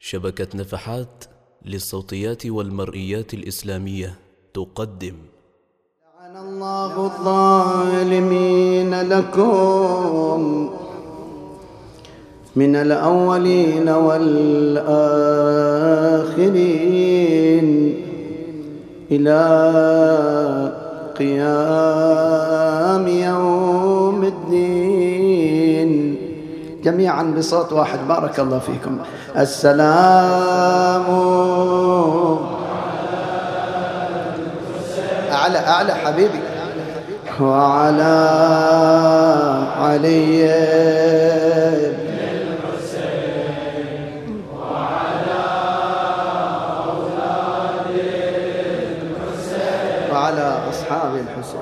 شبكة نفحات للصوتيات والمرئيات الإسلامية تقدم. لعن الله الظالمين لكم من الأولين والآخرين إلى قيام يوم الدين. جميعا بصوت واحد، بارك الله فيكم. السلام أعلى أعلى حبيبي وعلى علي الحسين وعلى أولاد الحسين وعلى أصحاب الحسين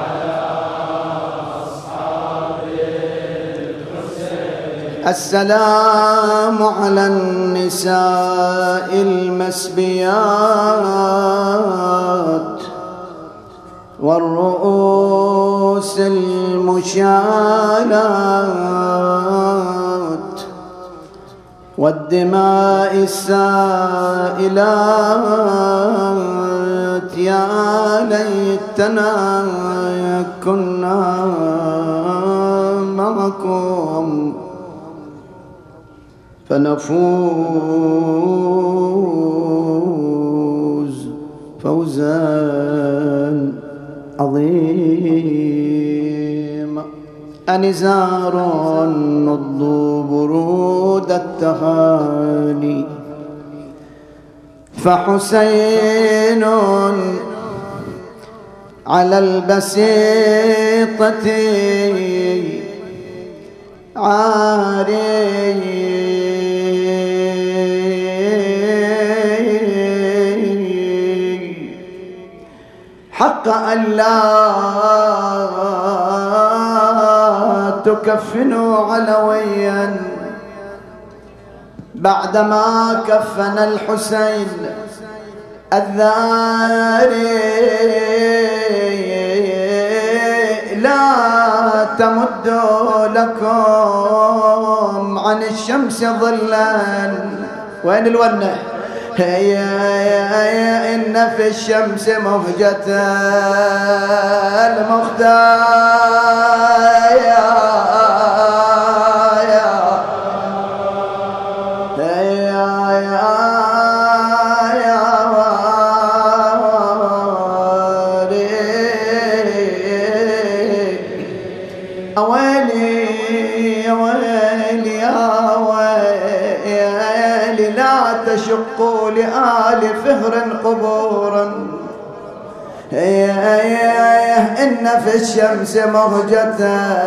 السلام على النساء المسبيات والرؤوس المشالات والدماء السائلات. يا ليتنا كنا معكم فنفوز فوزا عظيما. أنزار نضو برود التهاني فحسين على البسيطة عاري حق أن لا تكفنوا علويا بعدما كفن الحسين الذاري. لا تمدوا لكم عن الشمس ظلا. وين الونة؟ هي إن في الشمس مهجة شقوا لآل فهر قبورا. إن في الشمس مهجة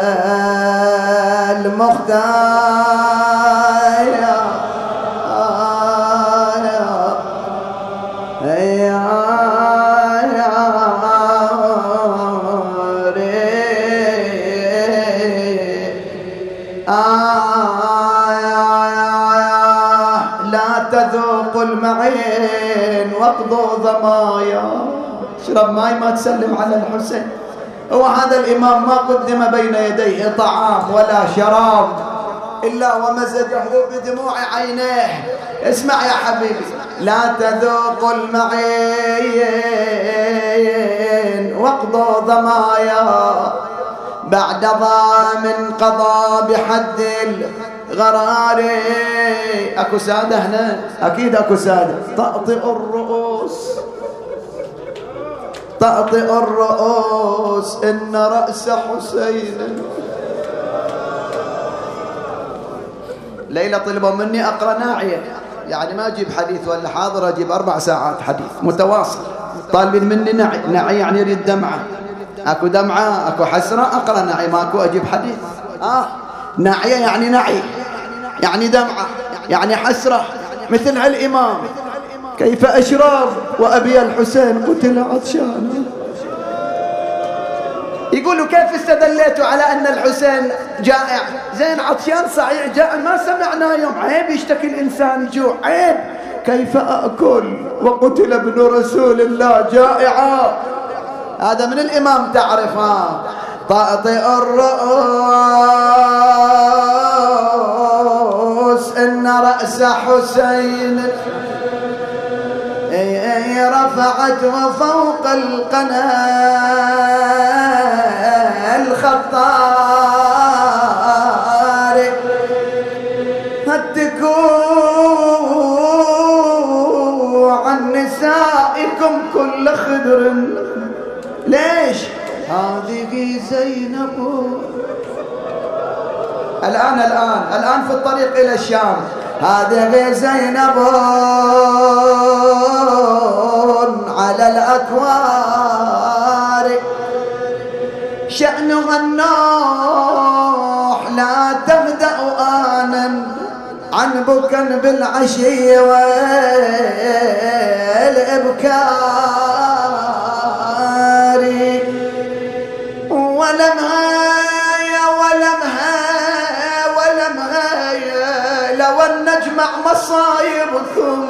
المختار. تذوقوا المعين واقضوا ضمايا. اشرب ماي ما تسلم على الحسين. هو هذا الإمام ما قدم بين يديه طعام ولا شراب إلا ومزجه بدموع عينيه. اسمع يا حبيبي، لا تذوقوا المعين واقضوا ضمايا بعد ضامن قضى بحد غراري. اكو سادة هنا؟ اكيد اكو سادة. تأطئ الرؤوس تأطئ الرؤوس ان رأس حسين. ليلة طلبوا مني اقرأ ناعية، يعني ما اجيب حديث ولا حاضر، اجيب 4 ساعات حديث متواصل. طالبين مني نعي يعني يريد دمعة. اكو دمعة اكو حسرة اقرأ ناعي، ماكو اجيب حديث. ناعية يعني نعي، يعني دمعة، يعني حسرة، مثل هالإمام. كيف أشرب وأبي الحسين قتل عطشانا. يقولوا كيف استدليتوا على أن الحسين جائع؟ زين عطشان صحيح، جائع ما سمعنا يوم. عيب يشتكي الإنسان جوع، عيب. كيف أأكل وقتل ابن رسول الله جائعا؟ هذا من الإمام تعرفها. تأطئ الرؤوس القدس إن رأس حسين رفعته فوق القناة الخطار هتكوا عن نسائكم كل خدر. ليش؟ هذه زينب الآن في الطريق إلى الشام. هذه زينب على الأكوار شأنها النوح لا تبدأ آنا عن بكا بالعشي والإبكار ولمها لو أن نجمع مصايبكم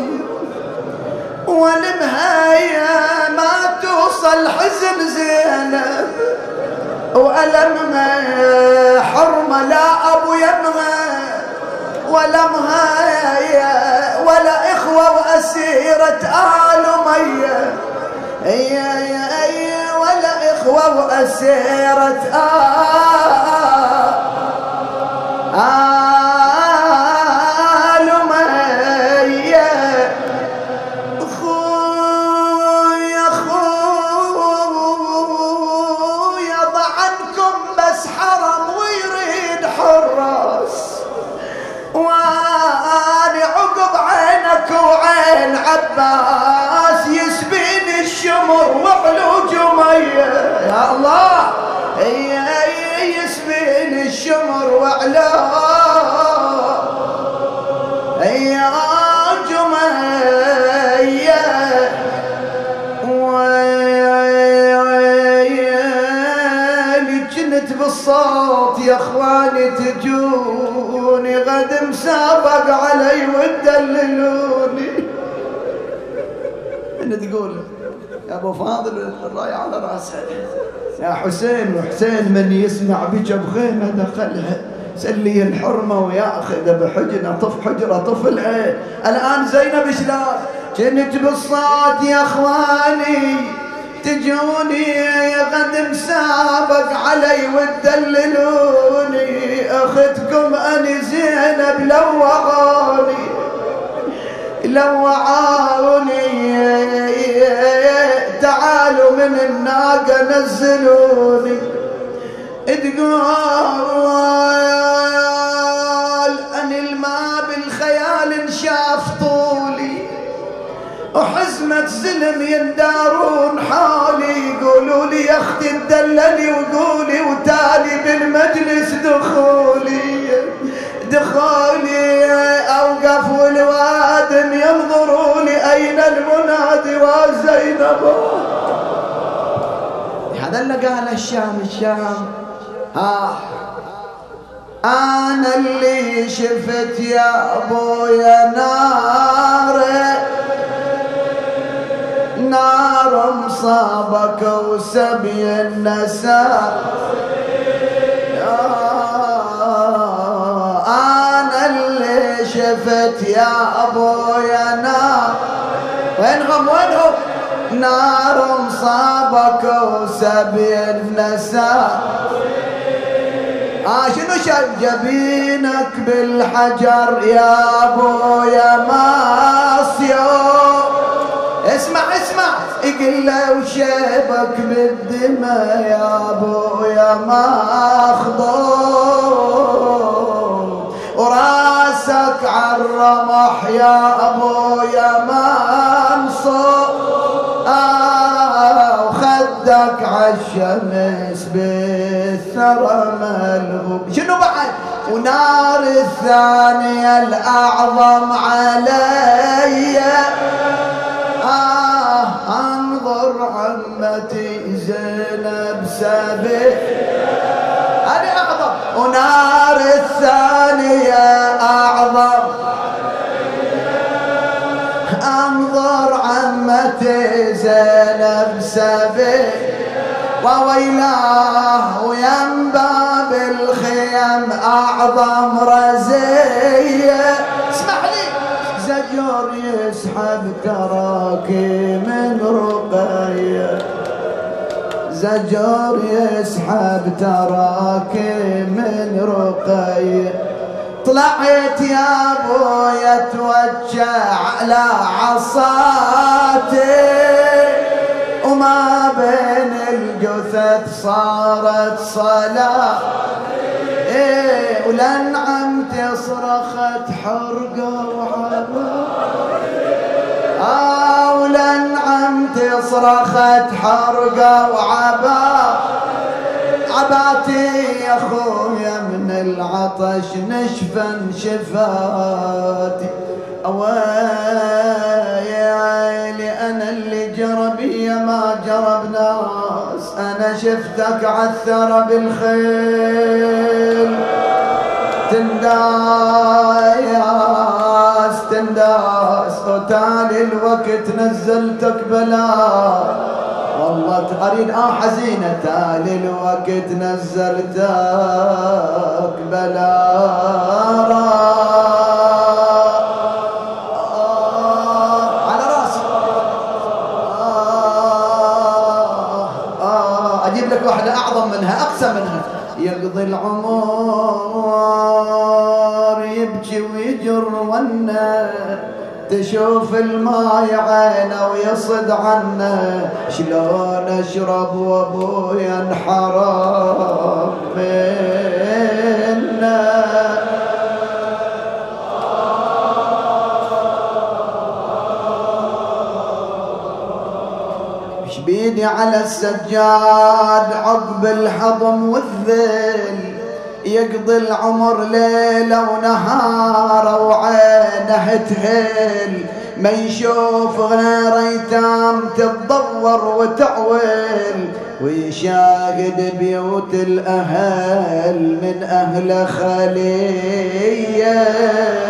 ولمها ما توصل حزن زينب وألمها حرمة لا أبو يمها ولمها ولا إخوة وأسيرة آل مية ولا إخوة وأسيرة آل مية. خويا ضع عنكم بس حرم ويريد حراس واني عقب عينك وعين عباس يسبين الشمر وعلو جمية. يا الله يسبين الشمر وعلو يا جمية. ويلي كنت بالصوت يا اخواني تجوني غد مسابق علي وتدللوني. انت تقول يا ابو فاضل الرايه على راسها يا حسين، وحسين من يسمع بك بخيمه دخلها سلي الحرمه وياخذ بحجره طفلها. الان زينب شلون؟ كنت بالصوت يا اخواني تجوني غد مسابق علي وتدللوني اختكم اني زينب لوعوني تعالوا من الناقة نزلوني. تقول أن الماء بالخيال انشاف طولي وحزمة زلم يندارون حالي يقولوا لي يا اختي تدللي وقولي وتالي بالمجلس دخولي اوقف والوادم ينظروا لي اين المنادي وزينب. هذا اللي قال الشام انا اللي شفت يا ابويا نار مصابك وسبي النساء. انا اللي شفت يا ابويا نار وينهم نار مصابك وسبي النساء. شنو شايف جبينك بالحجر يا ابويا ماسيو. اسمع يقول له وشيبك بالدماء يا ابويا مخضوب وراسك عالرمح يا ابويا منصوب وخدك عالشمس بالثرى ملغوب. شنو بعد؟ ونار الثانية الأعظم علي انظر عمتي زينب سبي هذه اعظم. ونار الثانية اعظم انظر عمتي زينب سبي وويلاه وينباب الخيم أعظم رزية. اسمح لي زجر يسحب تراكي من رقية، زجر يسحب تراكي من رقية. طلعت يا ابويا توجع على عصاتي وما بين الجثث صارت صلاة. ولن عمتي صرخت حرقة وعباء، ولن عمتي صرخت حرقة وعباء. عباتي يا خويا من العطش نشفا شفاتي. ويلي أنا اللي جربي ما جرب ناس، أنا شفتك عثر بالخيل تنداس تنداس، وتالي الوقت نزلتك بلا. والله تقرين حزينة، تالي الوقت نزلتك بلا. على راسي أجيب لك واحدة أعظم منها أقسى منها. يقضي العمر يبكي ويجر ونا، تشوف الماي عينه ويصد عنه. شلون اشرب وابويا انحرم منه. ايش بيدي على السجاد عقب الحضم والذل، يقضي العمر ليلة ونهار وعينه تهل. ما يشوف غير ايتام تتضور وتعول، ويشاهد بيوت الاهل من اهل خليه.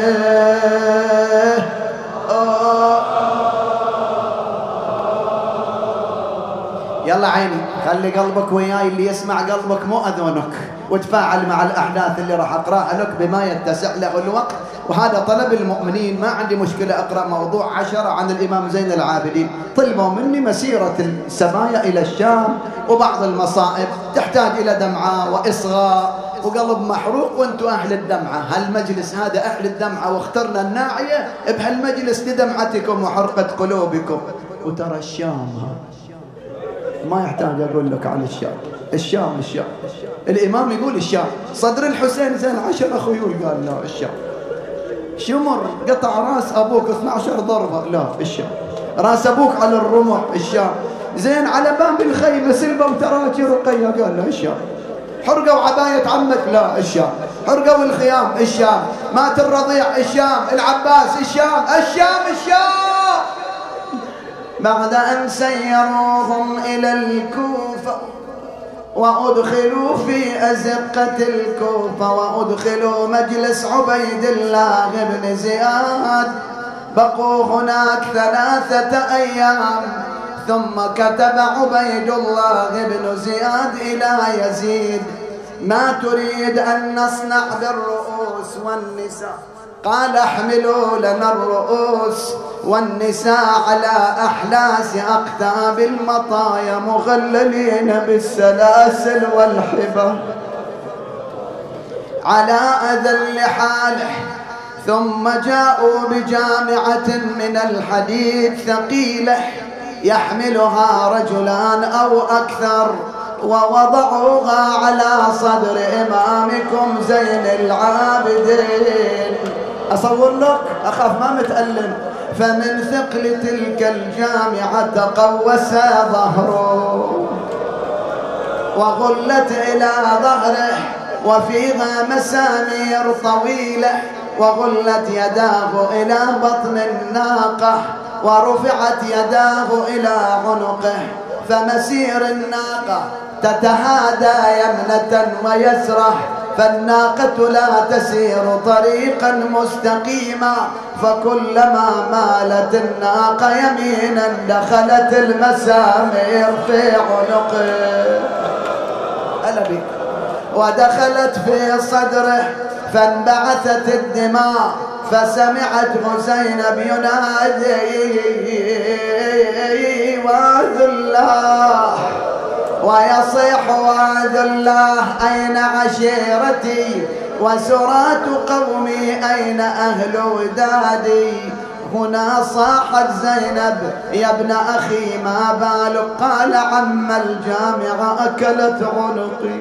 يلا عيني خلي قلبك وياي، اللي يسمع قلبك مو اذنك، وتفاعل مع الاحداث اللي راح اقراها لك بما يتسع له الوقت. وهذا طلب المؤمنين، ما عندي مشكله اقرا موضوع 10 عن الامام زين العابدين. طلبوا مني مسيره السبايا الى الشام وبعض المصائب تحتاج الى دمعه واصغاء وقلب محروق، وانتم اهل الدمعه. هالمجلس هذا اهل الدمعه، واخترنا الناعيه بهالمجلس لدمعتكم وحرقه قلوبكم. وترى الشام ما يحتاج اقول لك على الشام. الشام الشام الامام يقول الشام. صدر الحسين زين 10 خيول، قال لا الشام. شمر قطع راس ابوك 12 ضربه، لا الشام. راس ابوك على الرمح، الشام. زين على باب الخيمه سلبه وتراجي رقيه، قال لا الشام. حرقوا عبايه عمك، لا الشام. حرقوا الخيام، الشام. مات الرضيع، الشام. العباس، الشام. الشام الشام. بعد أن سيروهم إلى الكوفة وأدخلوا في أزقة الكوفة، وأدخلوا مجلس عبيد الله بن زياد، بقوا هناك 3 أيام. ثم كتب عبيد الله بن زياد إلى يزيد: ما تريد أن نصنع بالرؤوس والنساء؟ قال: احملوا لنا الرؤوس والنساء على أحلاس أقتاب المطايا مغللين بالسلاسل والحبال على أذل حاله. ثم جاءوا بجامعة من الحديد ثقيلة يحملها رجلان أو أكثر، ووضعوها على صدر إمامكم زين العابدين. أصور لك، أخاف ما متألم. فمن ثقل تلك الجامعة تقوس ظهره وغلت إلى ظهره، وفيها مسامير طويلة، وغلت يداه إلى بطن الناقة، ورفعت يداه إلى عنقه. فمسير الناقة تتهادى يمنة ويسرة، فالناقة لا تسير طريقا مستقيما، فكلما مالت الناقة يمينا دخلت المسامير في عنقه ودخلت في صدره فانبعثت الدماء، فسمعته زينب ينادي وعد الله ويصيح وعد الله أين عشيرتي وسرات قومي أين أهل ودادي. هنا صاحت زينب يا ابن أخي ما بالك؟ قال عم الجامعة أكلت عنقي.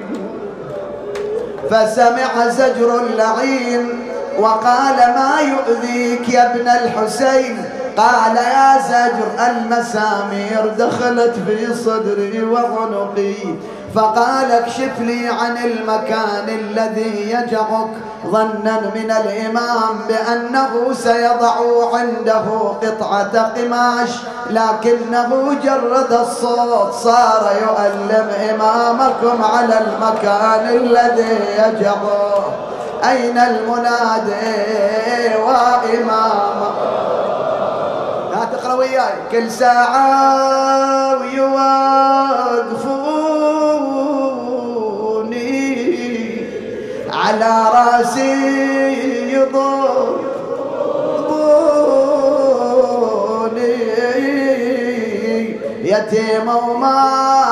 فسمع زجر اللعين وقال ما يؤذيك يا ابن الحسين؟ قال يا زجر المسامير دخلت في صدري وعنقي. فقال اكشف لي عن المكان الذي يجعك، ظنا من الإمام بأنه سيضع عنده قطعة قماش، لكنه جرد الصوت صار يؤلم إمامكم على المكان الذي يجعه. أين المنادي وإمامه؟ لا تقرأ وياي. كل ساعة ويوقفوني على راسي يضربوني، يتيم وما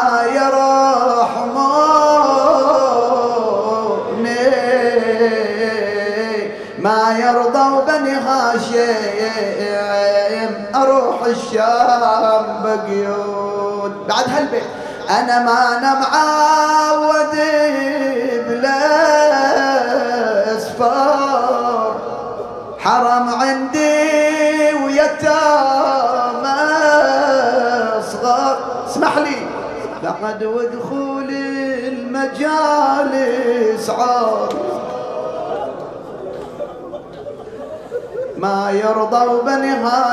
يرحموني، ما يرضوا بني هاشم اروح الشام بقيود. بعد هالبيت انا ما انا معود بالاصفار، حرم عندي ويتامى صغار. اسمح لي بعد ودخول المجالس عار، ما يرضوا بني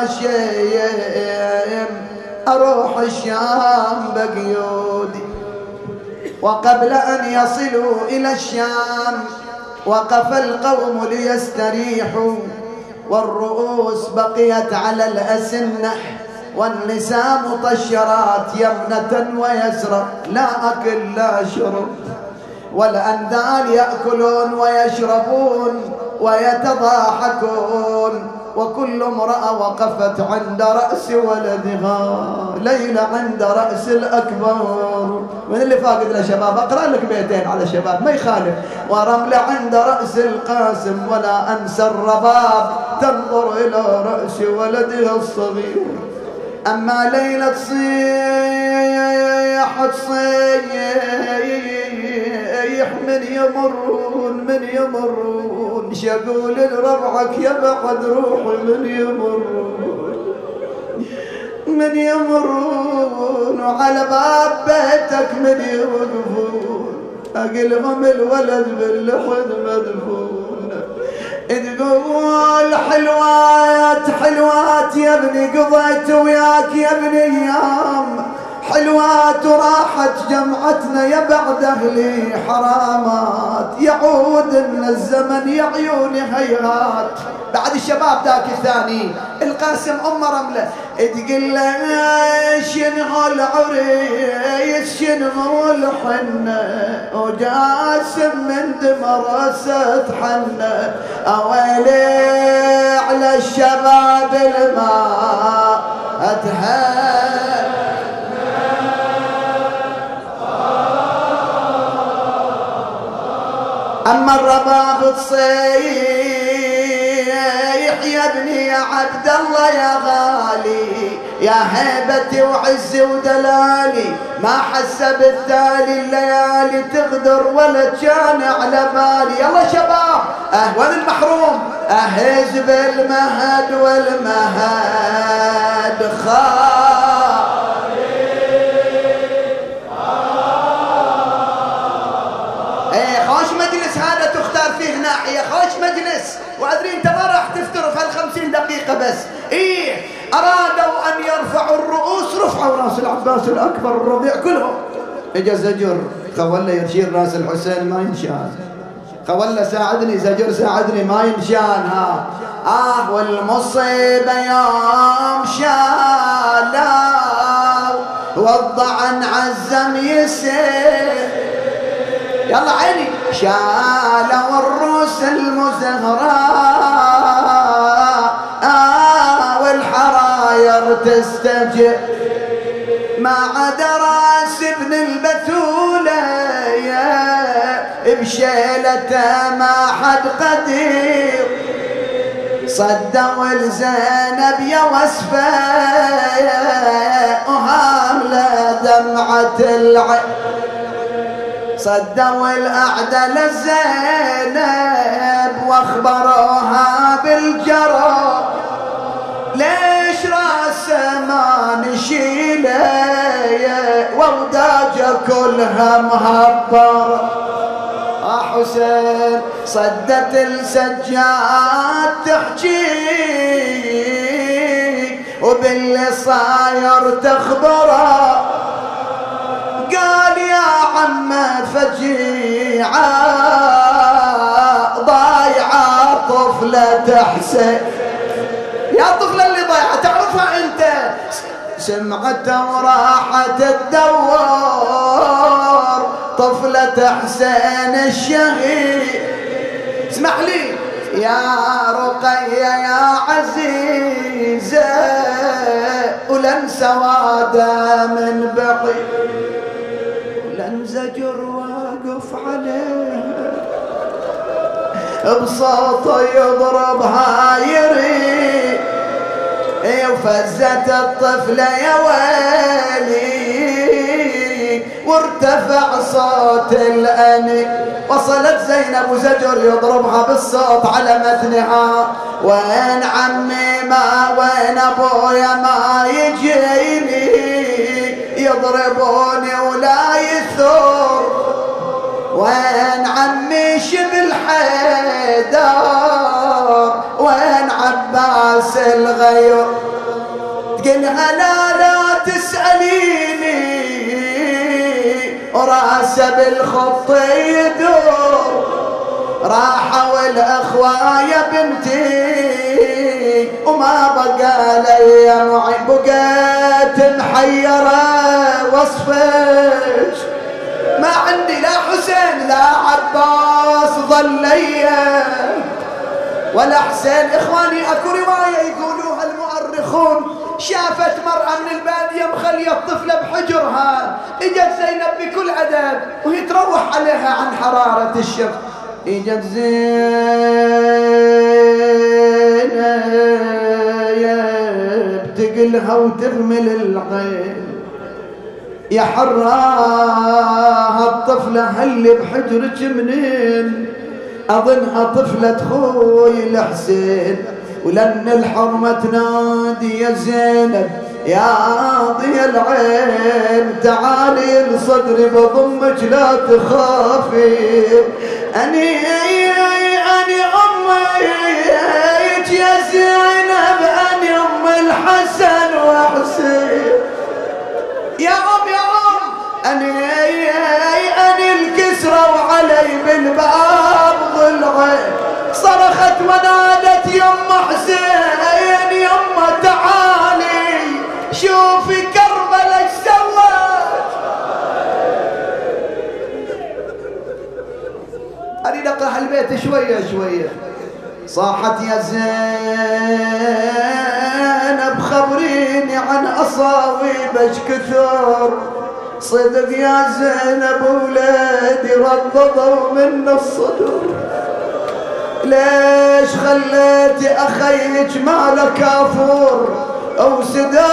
هاشم اروح الشام بقيودي. وقبل ان يصلوا الى الشام وقف القوم ليستريحوا، والرؤوس بقيت على الأسنة، والنساء مطشرات يمنة ويسرى، لا أكل لا شرب، والأندال يأكلون ويشربون ويتضاحكون، وكل امرأة وقفت عند رأس ولدها. ليلى عند رأس الأكبر. من اللي فاقد له شباب أقرأ لك بيتين على شباب ما يخالف. ورملة عند رأس القاسم، ولا أنسى الرباب تنظر إلى رأس ولدها الصغير. أما ليلى تصيح من يمرون شقول لربعك يبعد روحي من يمرون وعلى باب بيتك من يوقفون، أقلهم الولد باللحد مدفون. تقول حلوات يا ابني قضيت وياك يا ابني ايام حلوات وراحت جمعتنا يا بعد اهلي حرامات، يعود ان الزمن يا عيوني هيهات. بعد الشباب ذاك الثاني القاسم ام رمله تقول له شنو العريس شنو الحنه، وجاسم من دمرسه حنه، اويلي على الشباب الماء اتهان. أما الرباب تصيح يا ابني يا عبد الله يا غالي، يا هيبتي وعزي ودلالي، ما حس بالتالي الليالي تغدر ولا كان على بالي. يلا شباب وين المحروم؟ أهز بالمهد والمهد خوش مجلس هذا تختار فيه ناحية، خوش مجلس، وأدري أنت ما راح تفتر في هال50 دقيقة بس. أرادوا أن يرفعوا الرؤوس، رفعوا راس العباس الأكبر الرضيع كلهم. إجا زجر خولة يشيل راس الحسين ما ينشال، خوله ساعدني زجر ساعدني ما ينشانها. والمصيبة يوم شالا والضعن عزم يسير، يلا عيني شالا والروس المزهراء والحراير تستجر، ما عدا راس ابن البتولة بشيلته ما حد قدير، صدوا الزينب يا وسفة وهاملة دمعة العين، صدوا الأعدى للزينب واخبروها بالجرى، ليش راسه ما نشيله وداجه كلها مهبره. حسين صدت السجاد تحكي وباللي صاير تخبره، قال يا عم فجيعه ضايعه طفله حسين، يا طفله اللي ضايعه تعرفها انت، سمعته وراحت تدور طفلة حسين الشهيد. اسمح لي يا رقية يا عزيزة ولن سوادة من بعيد، ولن زجر واقف عليها بصوته يضربها يريد، وفزت الطفلة يا ويلي وارتفع صوت الأني، وصلت زينب وزجر يضربها بالصوت على متنها، وين عمي ما وين ابويا ما يجيني يضربوني ولا يثور، وين عمي شبل حيدر وين عباس الغير، تقلها لا تسأليني وراسه بالخط يدور، راحوا الأخوة يا بنتي وما بقى لي معي، بقيت محيرة وصفش، ما عندي لا حسين لا عباس ظليا ولا حسين. إخواني أكو رواية يقولوها المؤرخون، شافت مرأة من البادية مخلية الطفلة بحجرها، اجت زينب بكل أدب وهي تروح عليها عن حرارة الشمس، اجت زينب تقلها وتغمل العين، يا حراها الطفلة هل بحجرك منين، أظنها طفلة خوي الحسين، ولن الحرمة تنادي يا زينب يا ضي العين، تعالي لصدري بضمك لا تخافي، أني أمك يا زينب، أني أم الحسن وحسين، يا أم أني الكسرى وعلي بالباب ضلعين، صرخت ونادت يم حسين يما تعالي شوفي كربلاء ايش سوت. اريد اقرا البيت شويه شويه. صاحت يا زينب خبريني عن اصاويبك كثر، صدق يا زينب ولادي ردضوا من الصدر، ليش خليتي اخيك ماله كافور او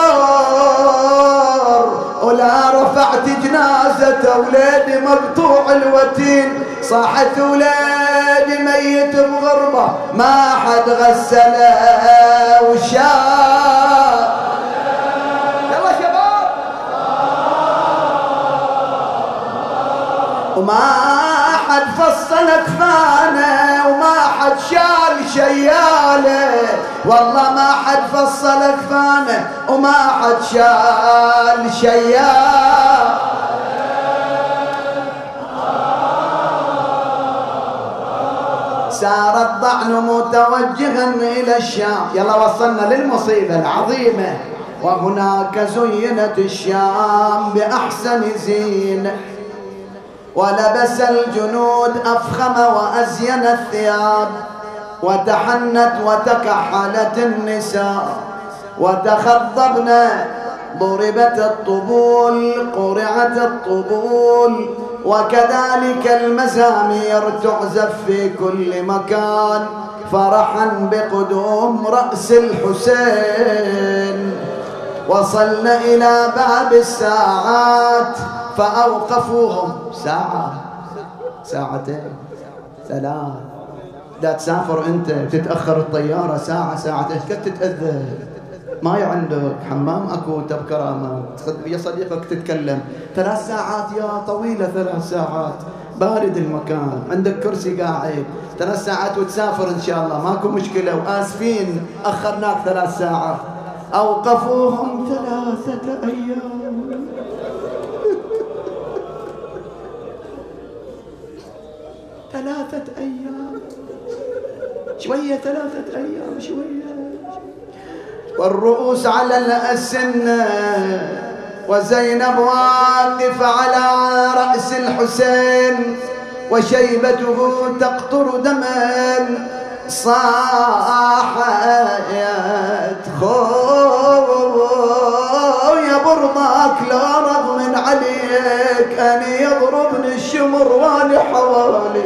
سدار، ولا رفعت جنازة ولادي مقطوع الوتين، صاحت ولادي ميت بغربة ما حد غسله وشاف. يلا شباب، وما حد فصل كفانه وما حد شال شياله، والله ما حد فصل كفانه وما حد شال شياله. سار الضعن متوجها إلى الشام. يلا وصلنا للمصيبة العظيمة. وهناك زينت الشام بأحسن زين، ولبس الجنود أفخم وأزين الثياب، وتحنت وتكحلت النساء وتخضبن، ضربت الطبول قرعت الطبول، وكذلك المزامير تعزف في كل مكان فرحا بقدوم رأس الحسين. وصلنا إلى باب الساعات فأوقفوهم ساعة ساعتين ثلاث. لا تسافر أنت وتتأخر الطيارة ساعة ساعتين كيف تتأذى؟ ما عندك حمام أكو تبكرة ما يا صديقك تتكلم 3 ساعات يا طويلة 3 ساعات بارد المكان عندك كرسي قاعد 3 ساعات وتسافر إن شاء الله ماكو مشكلة وآسفين أخرناك 3 ساعات. أوقفوهم 3 أيام 3 أيام شوية 3 أيام شوية. والرؤوس على الأسنة وزينب واقفة على رأس الحسين وشيبته تقطر دما. صاحت خويا برضاك لا رغم عليك أن يضربني الشمر واني حوالي.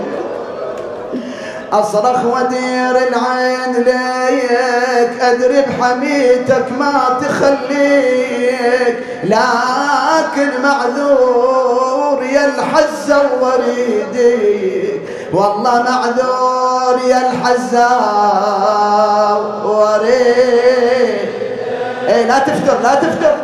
أصرخ ودير العين ليك أدري بحميتك ما تخليك، لكن معذور يا الحزة وريدي والله معذور يا الحزة وريدي. ايه لا تفتر لا تفتر.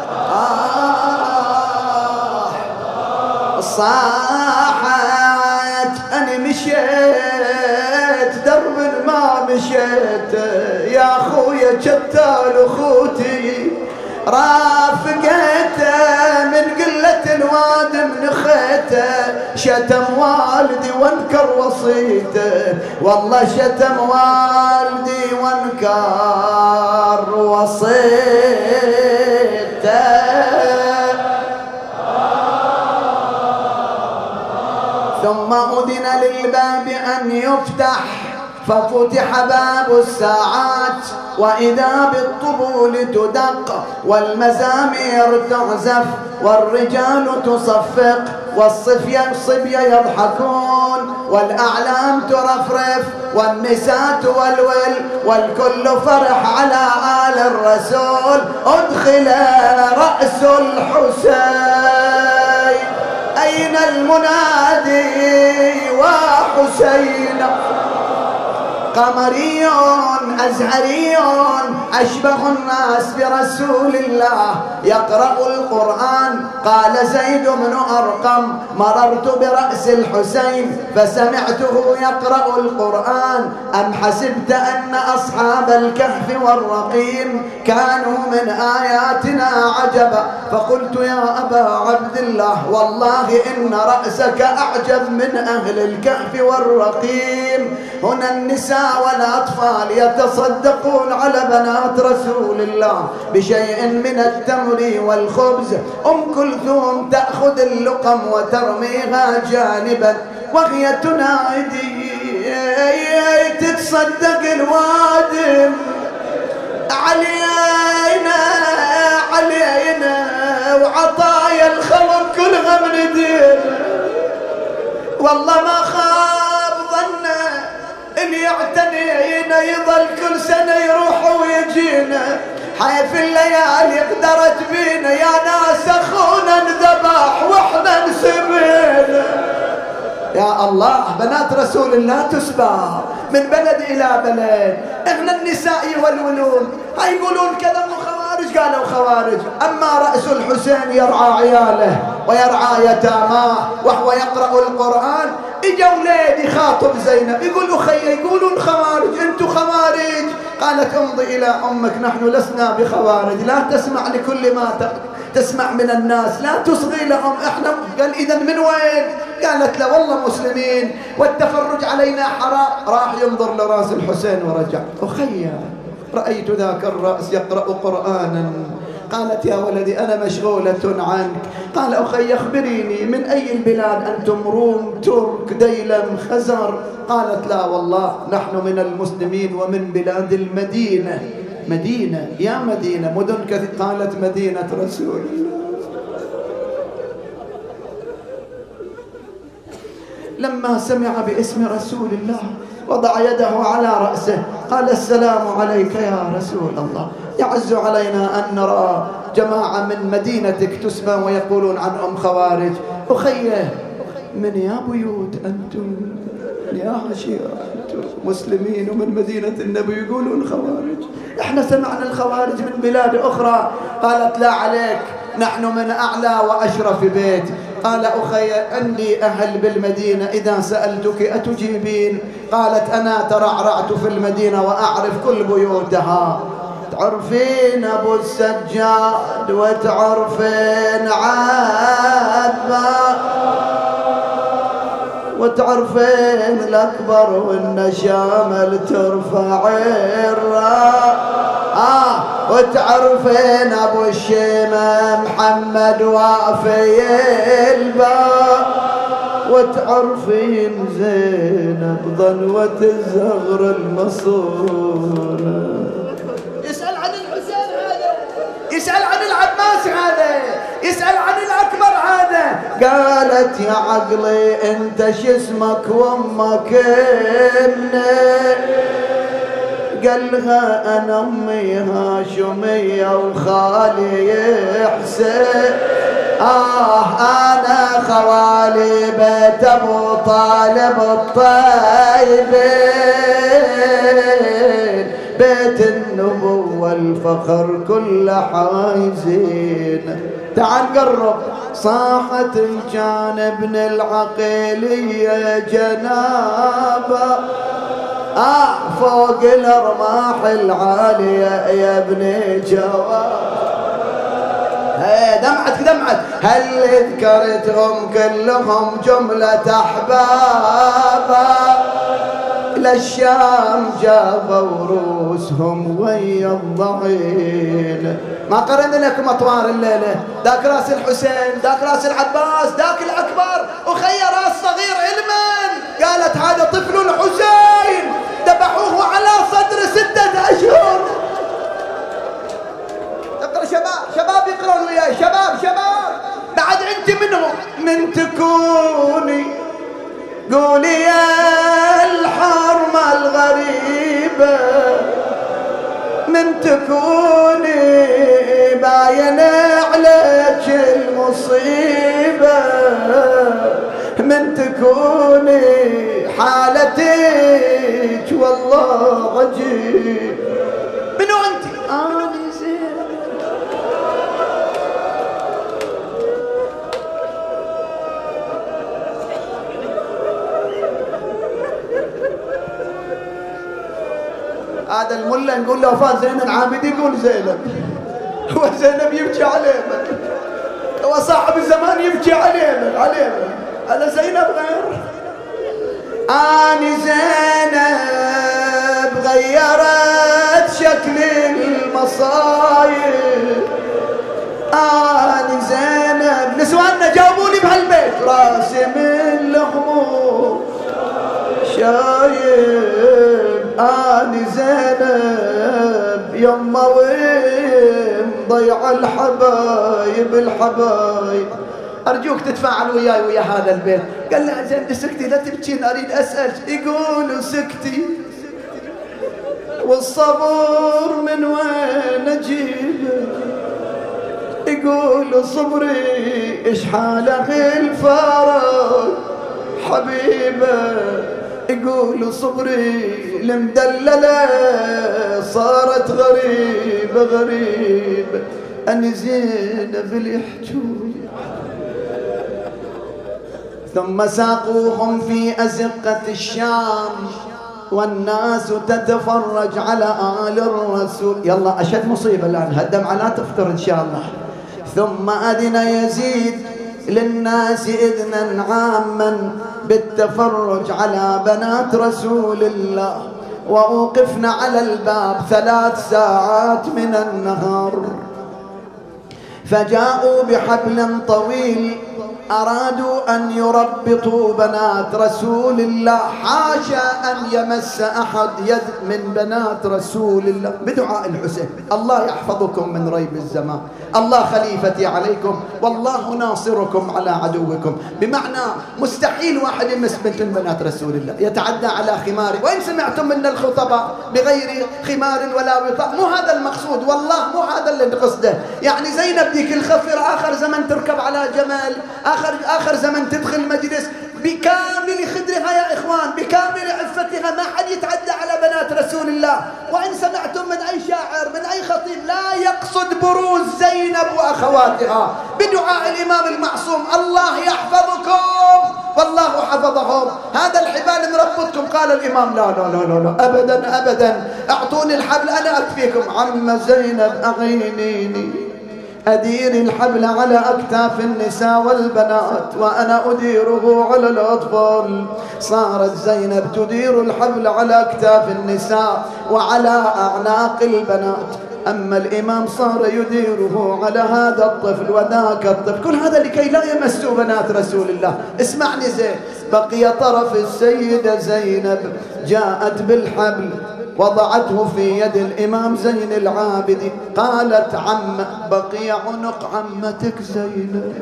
صاحت أنا مشيت درب ما مشيت يا خويا جتال أخوتي رافقته من قلة الواد من خيته شتم والدي وانكر وصيته والله شتم والدي وانكر وصيته. ثم أذن للباب أن يفتح ففتح باب الساعات وإذا بالطبول تدق والمزامير تعزف والرجال تصفق والصبية يضحكون والأعلام ترفرف والنساء تولول والكل فرح على آل الرسول. أدخل رأس الحسين أين المنادي وحسين قمري أزهري أشبه الناس برسول الله يقرأ القرآن. قال زيد بن أرقم مررت برأس الحسين فسمعته يقرأ القرآن أم حسبت أن أصحاب الكهف والرقيم كانوا من آياتنا عجبا. فقلت يا أبا عبد الله والله إن رأسك أعجب من أهل الكهف والرقيم. هنا النساء والأطفال يتصدقون على بنات رسول الله بشيء من التمر والخبز. أم كلثوم تأخذ اللقم وترميها جانبا وهي تنادي تتصدق الوادم علينا علينا وعطايا الخلق كلها من دين. والله ما خاب ظنه اللي يعتنينا يظل كل سنة يروح ويجينا حيث الليالي قدرت بينا يا ناس أخونا انذبح واحنا نسبينا. يا الله بنات رسول الله تسبى من بلد إلى بلد. احنا النساء يولولون هاي يقولون كذا مو خوارج قالوا خوارج. أما رأس الحسين يرعى عياله ويرعى يتاماه وهو يقرأ القرآن. اجوا وليد يخاطب زينب يقول أخي يقولون خوارج انتم خوارج. قالت امضي إلى أمك نحن لسنا بخوارج لا تسمع لكل ما تسمع من الناس لا تصغي لهم احنا. قال إذا من وين؟ قالت له والله مسلمين والتفرج علينا حرام. راح ينظر لراس الحسين ورجع. أخي رأيت ذاك الرأس يقرأ قرآنا. قالت يا ولدي أنا مشغولة عنك. قال أخي أخبريني من أي البلاد أنتم؟ روم، ترك، ديلم، خزر؟ قالت لا والله نحن من المسلمين ومن بلاد المدينة. مدينة يا مدينة مدن كثير. قالت مدينة رسول الله. لما سمع باسم رسول الله وضع يده على رأسه قال السلام عليك يا رسول الله. يعز علينا أن نرى جماعة من مدينتك تسمى ويقولون عنهم خوارج. أخيه من يا بيوت أنتم؟ يا عشيرة أنتم مسلمين ومن مدينة النبي يقولون خوارج؟ إحنا سمعنا الخوارج من بلاد أخرى. قالت لا عليك نحن من أعلى وأشرف بيت. قال أخي عندي أهل بالمدينة إذا سألتك أتجيبين؟ قالت أنا ترعرعت في المدينة وأعرف كل بيوتها. تعرفين أبو السجاد وتعرفين عبا وتعرفين الأكبر والنشامل ترفع الراء وتعرفين أبو الشيمة محمد وافي الباب وتعرفين زينب ظنوة الزغر المصونة. يسأل عن الحسين هذا، يسأل عن العباس هذا، يسأل عن الأكبر هذا. قالت يا عقلي انت شسمك وامك ابني؟ قال لها انا امي هاشمية وخالي حسين. انا خوالي بيت ابو طالب الطيبين بيت النبوة الفخر كل حايزين. تعال قرب. صاحت الجانب العقيلية جنابه فوق الارماح العالية يا ابني جواب. دمعت هل ذكرتهم كلهم جملة أحبابا؟ للشام جابوا روسهم ويا الضعين. ما قرن لكم أطوار الليلة. ذاك راس الحسين، ذاك راس العباس، ذاك الأكبر، وخي راس صغير علما. قالت هذا طفل الحسين ذبحوه على صدر 6 أشهر. اقرأ شباب يقرأون وياي. شباب بعد انت منهم. من تكوني قولي يا الحرمة الغريبة من تكوني باين عليك المصيبة من تكوني حالتك والله عجيب. منو انت؟ أنا زين. هذا الملا نقول له وفاة زين العابد يقول زينب. هو زينب يبكي علينا، هو صاحب الزمان يبكي علينا. أنا زينب غير. أنا زينب غيرت شكل المصايب. أنا زينب نسواننا جاوبوني بهالبيت. راسي من الهموم شايب. أنا زينب يما وين ضيع الحبايب. أرجوك تتفاعل وياي ويا هذا البيت. قال لها زين سكتي لا تبكين أريد أسأل. يقولوا سكتي والصبر من وين أجيبه. يقولوا صبري إيش حاله الفرج حبيبه. يقولوا صبري المدللة صارت غريبة. أنا زينب اللي يحجوني. ثم ساقوهم في أزقة الشام والناس تتفرج على آل الرسول. يلا أشد مصيبة الآن، هالدمعة لا تفطر إن شاء الله. ثم أذن يزيد للناس إذنا عاما بالتفرج على بنات رسول الله، وأوقفنا على الباب 3 ساعات من النهار، فجاءوا بحبل طويل أرادوا أن يربطوا بنات رسول الله. حاشا أن يمس أحد يد من بنات رسول الله بدعاء الحسين. الله يحفظكم من ريب الزمان، الله خليفتي عليكم، والله ناصركم على عدوكم. بمعنى مستحيل واحد يمس بنت من بنات رسول الله، يتعدى على خماره. وإن سمعتم من الخطباء بغير خمار ولا وطاء، مو هذا المقصود، والله مو هذا اللي قصده. يعني زينب ديك الخفر آخر زمن تركب على جمل، آخر زمن تدخل مجلس بكامل خدرها يا إخوان، بكامل عفتها، ما حد يتعدى على بنات رسول الله. وإن سمعتم من أي شاعر من أي خطيب لا يقصد بروز زينب وأخواتها بدعاء الإمام المعصوم الله يحفظكم والله حفظهم. هذا الحبال نربطكم. قال الإمام لا لا لا لا أبدا أبدا، أعطوني الحبل أنا أكفيكم. عم زينب أغينيني أدير الحبل على أكتاف النساء والبنات وأنا أديره على الأطفال. صارت زينب تدير الحبل على أكتاف النساء وعلى أعناق البنات، أما الإمام صار يديره على هذا الطفل وذاك الطفل، كل هذا لكي لا يمسوا بنات رسول الله. اسمعني زين، بقي طرف السيدة زينب جاءت بالحبل وضعته في يد الإمام زين العابدين، قالت عم بقي عنق عمتك زينب.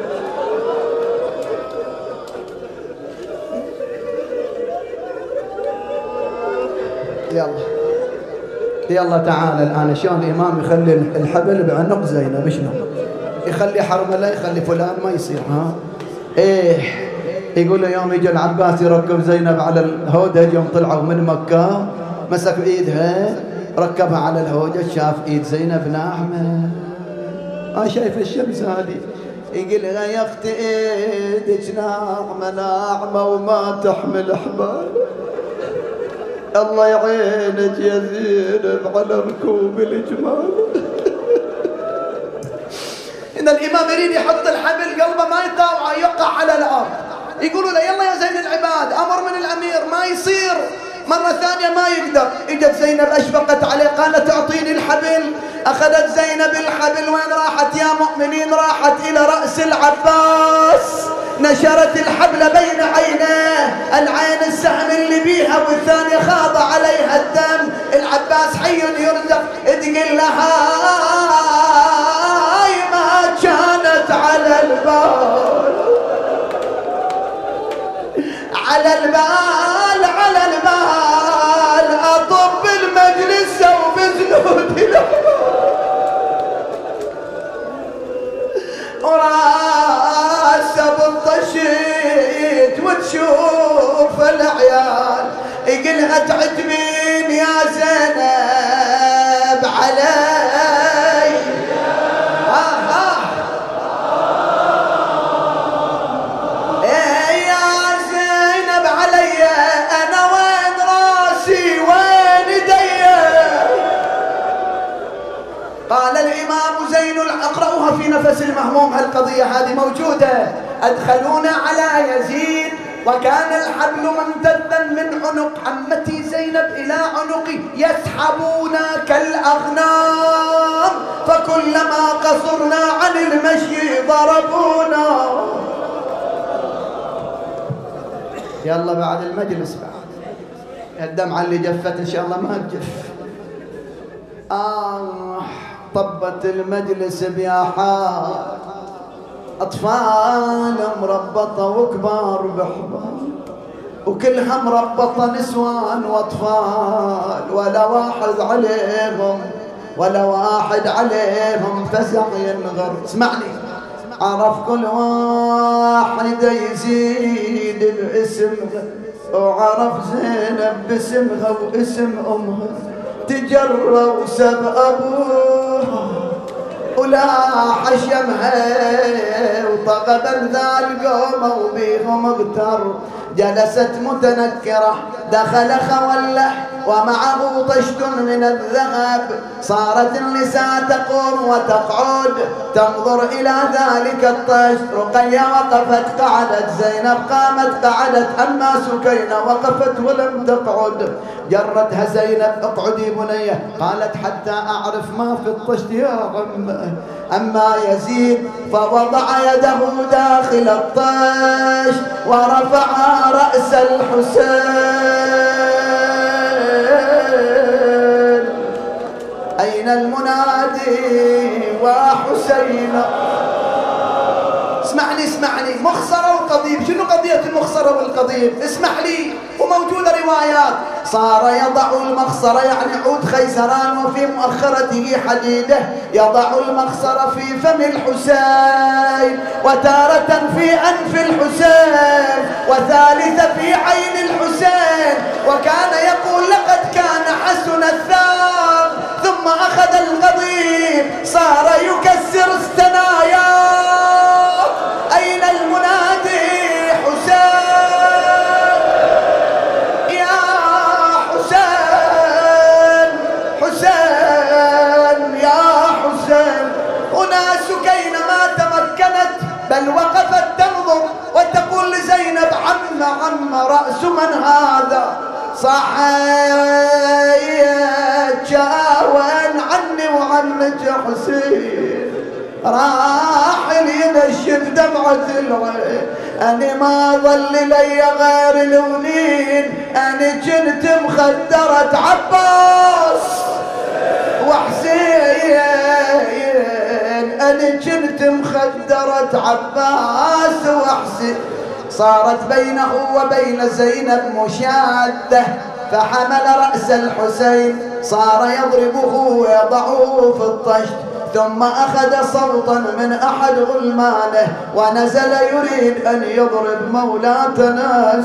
يلا تعال الآن. شلون الإمام يخلي الحبل بعنق زينب؟ شلون يخلي حرملة، يخلي فلان، ما يصير. ها ايه، يقول يوم يجي العباس يركب زينب على الهودج، يوم طلعوا من مكة مسك ايدها ركبها على الهودج، شاف ايد زينب ناعمة، شايف الشمس هذه، يقول لها يا اختي ايدك ناعمة ناعمة وما تحمل حبال، الله يعينك يا زينب على ركوب الجمال. إن الإمام يريد يحط الحبل قلبه ما يطاوعه، يقع على الأرض. يقولوا له يلا يا زين العباد، أمر من الأمير ما يصير. مرة ثانية ما يقدر. إجت زينب أشفقت عليه، قالت أعطيني الحبل. أخذت زينب الحبل. وين راحت يا مؤمنين؟ راحت إلى رأس العباس، نشرت الحبل بين عينيه، العين السهم اللي بيها والثانية خاض عليها الدم. العباس حي يرزق، تقول لها هاي ما كانت على البال، على البال، على البال، أطب المجلس وبزنود وراس بالطشيت وتشوف العيال، يقلها تعتبين يا زينب علي. يا زينب علي، أنا وين راسي وين ايدي؟ قال الإمام زين، أقرأوها في نفس المهموم، هالقضية هذه موجودة. أدخلونا على يزيد وكان الحبل ممتدا من عنق عمتي زينب إلى عنقي، يسحبونا كالأغنام، فكلما قصرنا عن المشي ضربونا. يلا بعد المجلس، بعد الدمعة اللي جفت إن شاء الله ما تجف. طبت المجلس بأحاد، أطفال مربطة وكبار بحبال، وكلها مربطة نسوان وأطفال، ولا واحد عليهم ولا واحد عليهم فزع ينغر. اسمعني، عرف كل واحد يزيد باسمها، وعرف زينب باسمها واسم أمها، تجروا سب أبوها ولا حشمها، وطغى بنذا القوم وبيهم اغتر، جلست متنكرة، دخل خوله ومعه طشت من الذهب. صارت النساء تقوم وتقعد تنظر إلى ذلك الطشت. رقية وقفت قعدت، زينب قامت قعدت، أما سكينة وقفت ولم تقعد. جرتها زينب اقعدي بنية، قالت حتى أعرف ما في الطشت يا عم. أما يزيد فوضع يده داخل الطشت ورفع رأس الحسين. أين المنادي وحسين؟ اسمعني مخصرة وقضيب. شنو قضية المخصرة والقضيب؟ اسمح لي، وموجودة روايات. صار يضع المخصرة يعني عود خيزران وفي مؤخرته حديدة، يضع المخصرة في فم الحسين، وتارة في أنف الحسين، وثالثة في عين الحسين. وكان يقول لقد كان حسن الثار. ثم أخذ القضيب صار يكسر الثنايا. أين المنادي؟ حسين يا حسين، حسين يا حسين. هنا سكينة ما تمكنت بل وقفت تنظر وتقول لزينب عم رأس من هذا؟ صحيت شاون عني وعنك يا حسين. راح ينشف دمعة العين. أنا ما ظل لي غير الونين، أنا كنت مخدرة عباس وحسين، أنا كنت مخدرة عباس وحسين. صارت بينه وبين زينب مشادة، فحمل رأس الحسين صار يضربه ويضعه في الطشت. ثم أخذ صوتا من أحد غلمانه ونزل يريد أن يضرب مولاتنا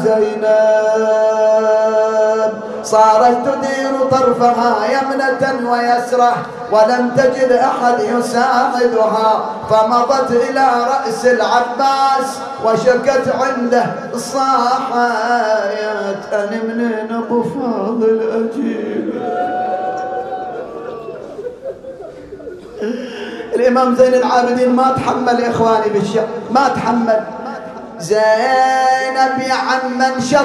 زينب. صارت تدير طرفها يمنة ويسرة ولم تجد أحد يساعدها، فمضت إلى رأس العباس وشكت عنده. صاحت أنا منين أبو فاضل أجيب؟ الإمام زين العابدين ما تحمل يا إخواني بالشعر، ما تحمل. زينب يا عم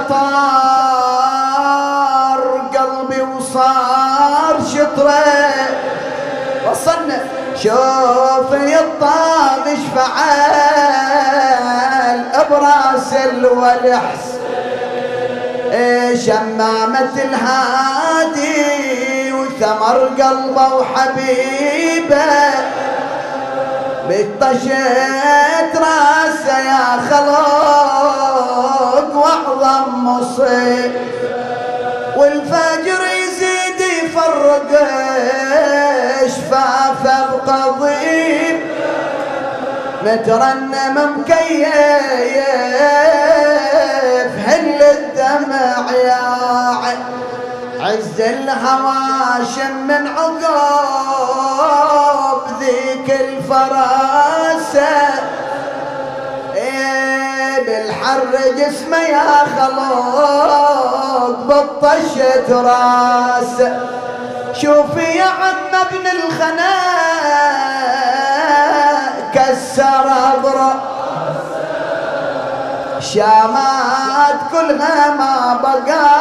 انشطار قلبي وصار شطره. وصلنا شوفي الطاغش فعال براس الولحس، شمامة الهادي وثمر قلبه وحبيبه. بطشت راسه يا خلق واعظم مصيب، والفجر يزيد يفرق شفافه بقضيب. مترنم مكيف هل الدمع يا عز الهواشم من عقاب ذيك الفراسة. بالحر جسمه يا خلق بطشت راسه. شوفي يا عم ابن الخناء كسر اضرع، شامات كلها ما بقى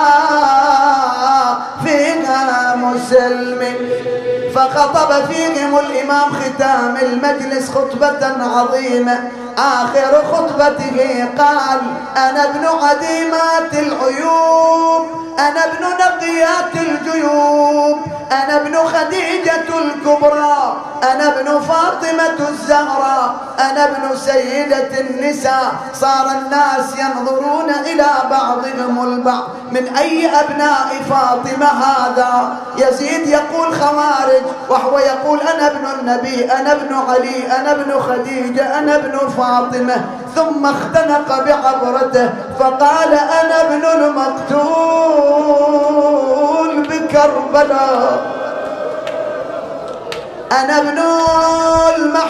فيها مسلمي. فخطب فيهم الإمام ختام المجلس خطبة عظيمة. آخر خطبته قال: أنا ابن عديمات العيوب، أنا ابن نقيات الجيوب، أنا ابن خديجة الكبرى، أنا ابن فاطمة الزهراء، أنا ابن سيدة النساء. صار الناس ينظرون إلى بعضهم البعض: من أي أبناء فاطمة هذا؟ يزيد يقول خوارج، وهو يقول أنا ابن النبي، أنا ابن علي، أنا ابن خديجة، أنا ابن فاطمة. ثم اختنق بعبرته فقال: أنا ابن المقتول بكربلاء، أنا ابن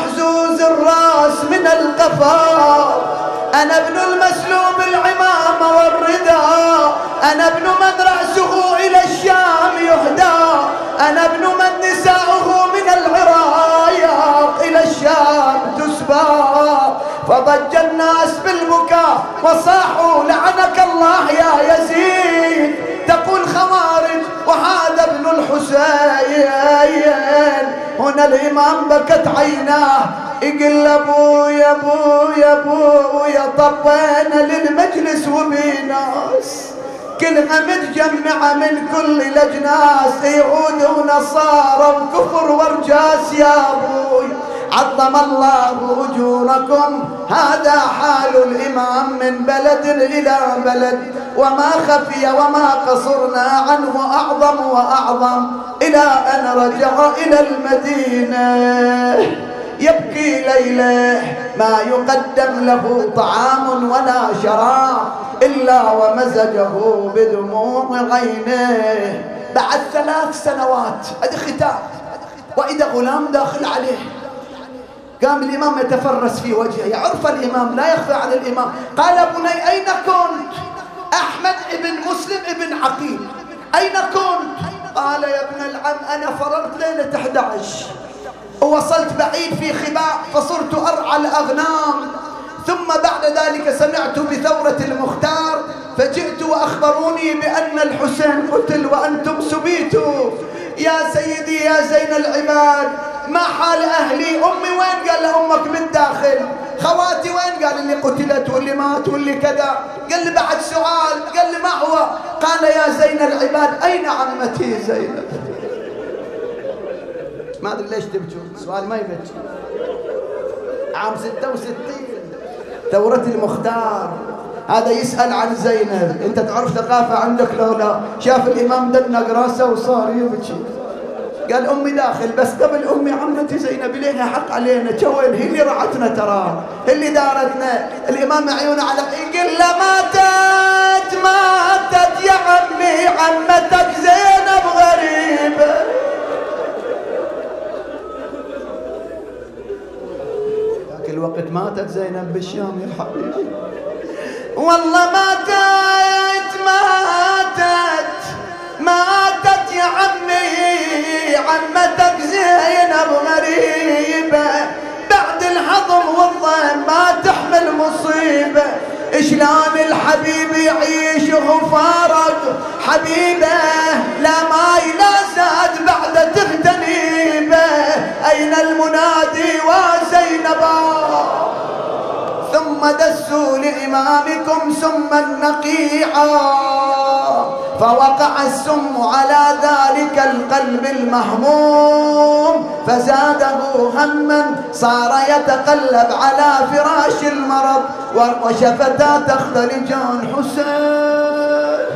المحزوز الراس من القفا، أنا ابن المسلوب العمامة والردى، أنا ابن من رأسه إلى الشام يهدى، أنا ابن من نساؤه من العراق إلى الشام تسبى. فضج الناس بالبكاء وصاحوا لعنك الله يا يزيد. تقول خوارج وهذا ابن الحسين. هنا الإمام بكت عيناه يقول ابويا ابويا ابويا طبينا للمجلس وبيناس كلها متجمعة من كل الأجناس، يهود ونصارى وكفر ورجاس. يا ابوي عظم الله أجوركم، هذا حال الإمام من بلد إلى بلد، وما خفي وما قصرنا عنه أعظم وأعظم إلى أن رجع إلى المدينة. يبكي ليله ما يقدم له طعام ولا شراب إلا ومزجه بدموع عينيه. بعد 3 سنوات هذا ختام، وإذا غلام داخل عليه قام الإمام يتفرس في وجهه، يعرف الإمام لا يخفى عن الإمام. قال بني أين كنت؟ أحمد ابن مسلم ابن عقيل أين كنت؟ قال يا ابن العم أنا فررت ليلة 11 ووصلت بعيد في خباء فصرت أرعى الأغنام، ثم بعد ذلك سمعت بثورة المختار فجئت وأخبروني بأن الحسين قتل وأنتم سبيتوا. يا سيدي يا زين العباد ما حال أهلي؟ أمي وين؟ قال له أمك بالداخل. خواتي وين؟ قال اللي قتلت واللي مات واللي كذا. قال لي بعد سؤال، قال لي ما هو؟ قال يا زين العباد أين عمتي زينب؟ ما أدري ليش تبكون، سؤال ما يبكي. عام 66 ثورة المختار، هذا يسأل عن زينب. أنت تعرف ثقافة عندك لو لا؟ شاف الإمام دنق راسه وصار يبكي. قال أمي داخل، بس قبل أمي عمتي زينب لها حق علينا، جوين هي اللي رعتنا ترى، هي اللي دارتنا. الإمام عيونه على يقول له ماتت ماتت يا عمي عمتك زينب غريبة. ذاك الوقت ماتت زينب بالشام يا حبيبي، والله ماتت ماتت ماتت يا عمي عمتك زينب غريبة، بعد الهضم والضيم ما تحمل مصيبة. شلون الحبيب يعيش وهو فارق حبيبه، لا ماي لا زاد بعد تغتنيبه. أين المنادي وزينبا؟ ثم دسوا لإمامكم سما نقيعا، فوقع السم على ذلك القلب المهموم فزاده هما، صار يتقلب على فراش المرض وشفتاه تختلجان. حسين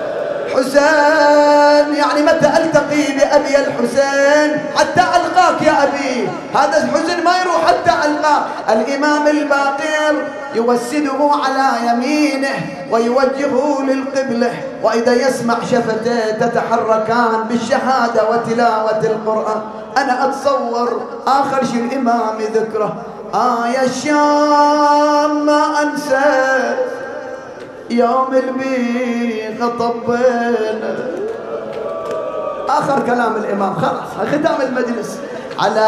حسين يعني متى ألتقي بأبي الحسين؟ حتى ألقاك يا أبي. هذا الحزن ما يروح حتى ألقاك. الإمام الباقر يوسده على يمينه ويوجهه للقبلة، وإذا يسمع شفتيه تتحركان بالشهادة وتلاوة القرآن. أنا أتصور آخر شيء الإمام ذكره يا الشام ما أنسى يوم البيخ طبينا. آخر كلام الإمام خلاص ختام المجلس. على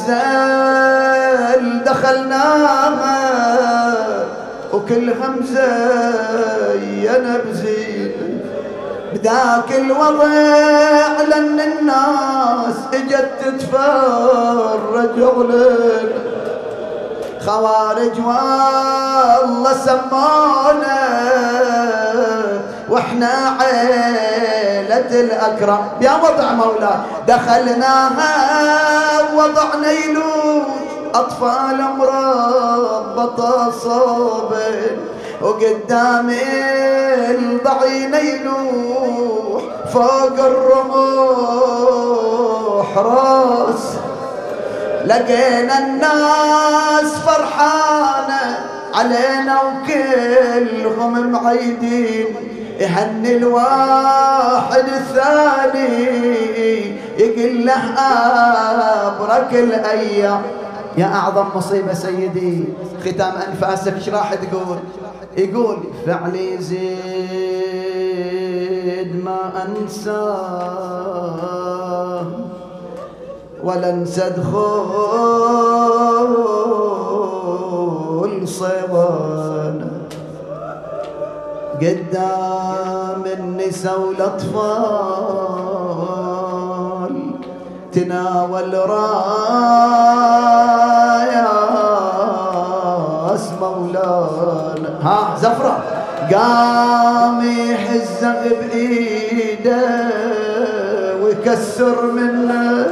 غزال دخلناها وكل همزة ينبزي، بذاك الوضع لأن الناس اجت تتفرج علينا. خوارج والله سمونا واحنا عيلة الأكرم. يا وضع مولاي دخلناها وضعنا يلوج، أطفال مربطة صابن، وقدام الضعين يلوح فوق الرموح راس. لقينا الناس فرحانة علينا وكلهم معيدين، يهني الواحد الثاني يقول له أبرك الأيام. يا أعظم مصيبة سيدي ختام أنفاسك، ايش راح تقول؟ يقول فعلي زيد ما أنساه ولا انسى دخول صوانه قدام النساء والأطفال تناول راياس مولانا. ها زفرة قام يحزق بإيده ويكسر منه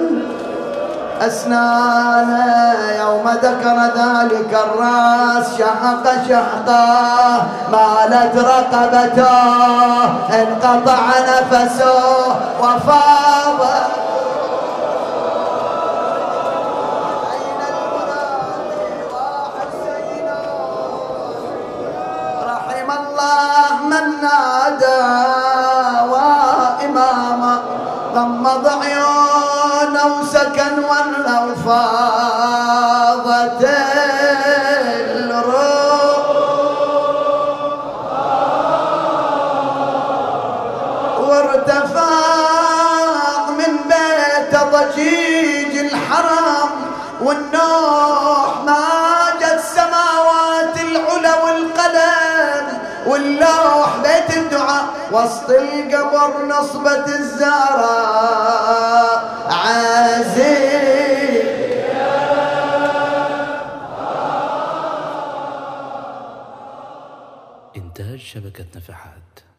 أسنانه يوم ذكر ذلك الرأس شحق شحقه مالت رقبته انقطع نفسه وفاض. رحم الله من نادى وإماما غمض عيونه وسكن ولو فاضت الروح وارتفع من بيت ضجيج الحرم والنوح ماجت السماوات العلى والقلم واللوح بيت الدعاء وسط القبر نصبة الزهراء عزيز. إنتاج شبكة نفحات.